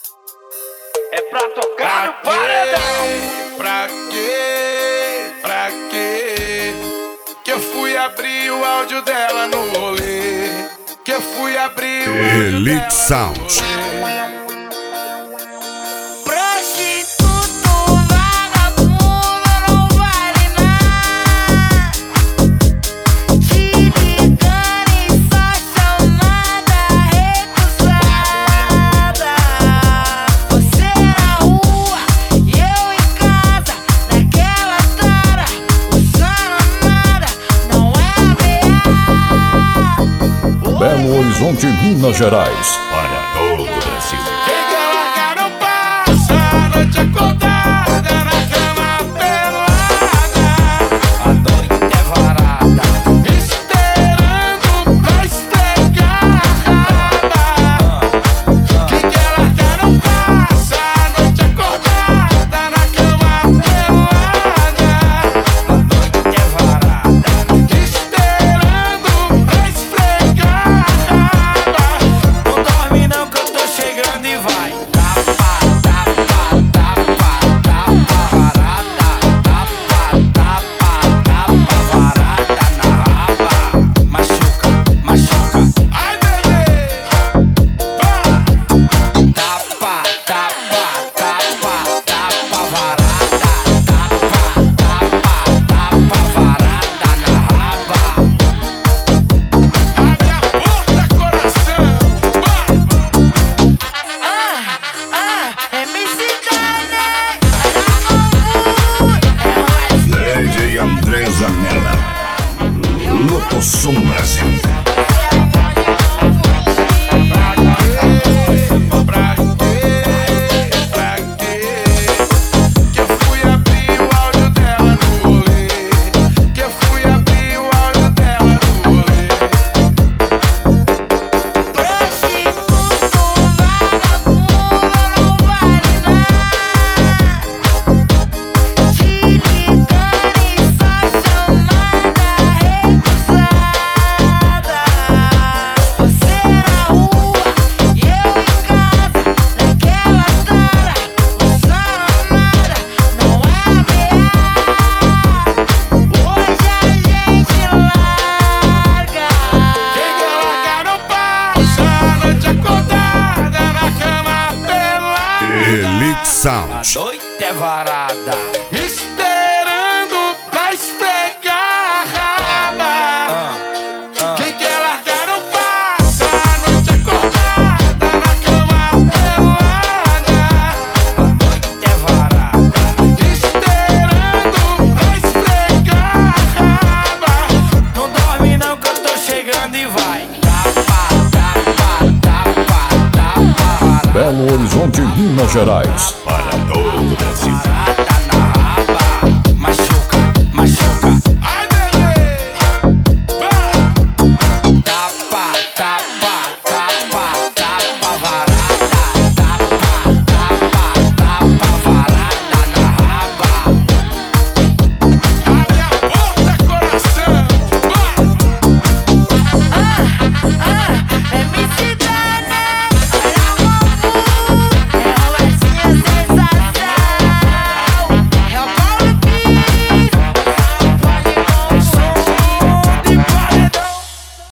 É pra tocar no paredão. Pra quê? Pra quê? Que eu fui abrir o áudio dela no rolê. Que eu fui abrir o áudio Elite dela Sound. no rolê. Prostituto, vagabundo, não vale nada. Te ligando e só chamada recusada. Você na rua e eu em casa, naquela tara, usando nada, não é a Belo Horizonte, Minas Gerais. Para todo o Brasil. Quem quer largar não passa a noite acordada na cama pelada. A noite é varada. Esperando pra esfregar a raba. Quem quer largar não passa a noite acordada na cama pelada. A noite é varada. Esperando pra esfregar a raba. Não dorme não que eu tô chegando e vai. Tapa, tapa, tapa, tapa, varada. Tapa, tapa, tapa, varada na raba. Machuca, machuca. Ai, bebê! Tapa, tapa, tapa, tapa, varada. Tapa, tapa, tapa, varada na raba. Abre a porta, coração! MC Dane, DJ André Zanella. Lotossom Brasil. Pra quê? Pra quê? Que eu fui abrir o áudio dela no rolê. Que eu fui abrir o áudio dela no rolê. prostituto, vagabundo, não vale nada. Te ligando e só chamada recusada. Você na rua e eu em casa, naquela tara, usando nada, não é hoje a gente larga. Quem quer largar não passa a noite acordada na cama pelada. Elite Sound. A noite é varada. Esperando pra esfregar a raba. Quem quer largar não passa a noite acordada na cama pelada. A noite é varada. Esperando pra esfregar a raba. Não dorme não que eu tô chegando e vai. Tapa, tapa, tapa, tapa, varada. Belo Horizonte, Minas Gerais. Para todo o Brasil. Varada na raba. Machuca, machuca. Ai, bebê! Tapa, tapa, tapa, tapa, varada. Tapa, tapa, tapa, varada na raba. Abre a porta, coração! MC Dane.